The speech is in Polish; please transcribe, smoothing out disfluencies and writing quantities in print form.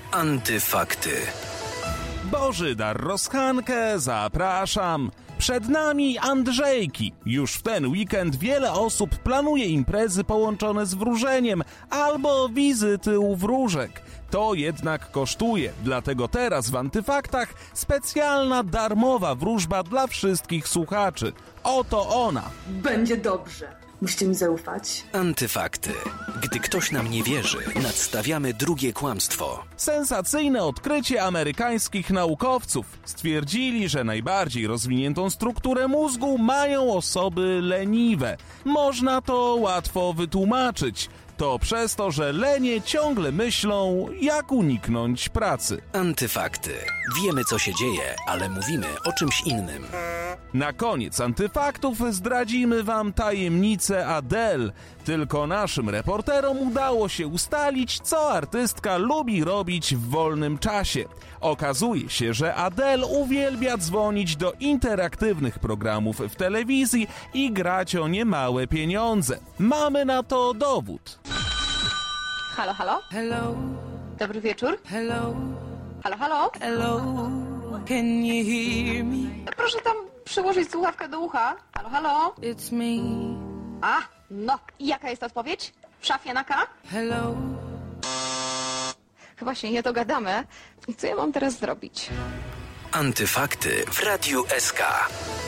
Antyfakty. Bożydar Roschankę, zapraszam. Przed nami Andrzejki. Już w ten weekend wiele osób planuje imprezy połączone z wróżeniem albo wizyty u wróżek. To jednak kosztuje, dlatego teraz w Antyfaktach specjalna darmowa wróżba dla wszystkich słuchaczy. Oto ona. Będzie dobrze. Musicie mi zaufać. Antyfakty. Gdy ktoś nam nie wierzy, nadstawiamy drugie kłamstwo. Sensacyjne odkrycie amerykańskich naukowców. Stwierdzili, że najbardziej rozwiniętą strukturę mózgu mają osoby leniwe. Można to łatwo wytłumaczyć. To przez to, że lenie ciągle myślą, jak uniknąć pracy. Antyfakty. Wiemy, co się dzieje, ale mówimy o czymś innym. Na koniec Antyfaktów zdradzimy wam tajemnicę Adele. Tylko naszym reporterom udało się ustalić, co artystka lubi robić w wolnym czasie. Okazuje się, że Adele uwielbia dzwonić do interaktywnych programów w telewizji i grać o niemałe pieniądze. Mamy na to dowód. Halo, halo? Hello, Dobry wieczór. hello, Halo, halo? hello, can you hear me? Proszę tam przyłożyć słuchawkę do ucha. Halo, halo? It's me. A, no. I jaka jest odpowiedź? W szafie na K? Hello, Chyba się nie dogadamy. I co ja mam teraz zrobić? Antyfakty w Radiu SK.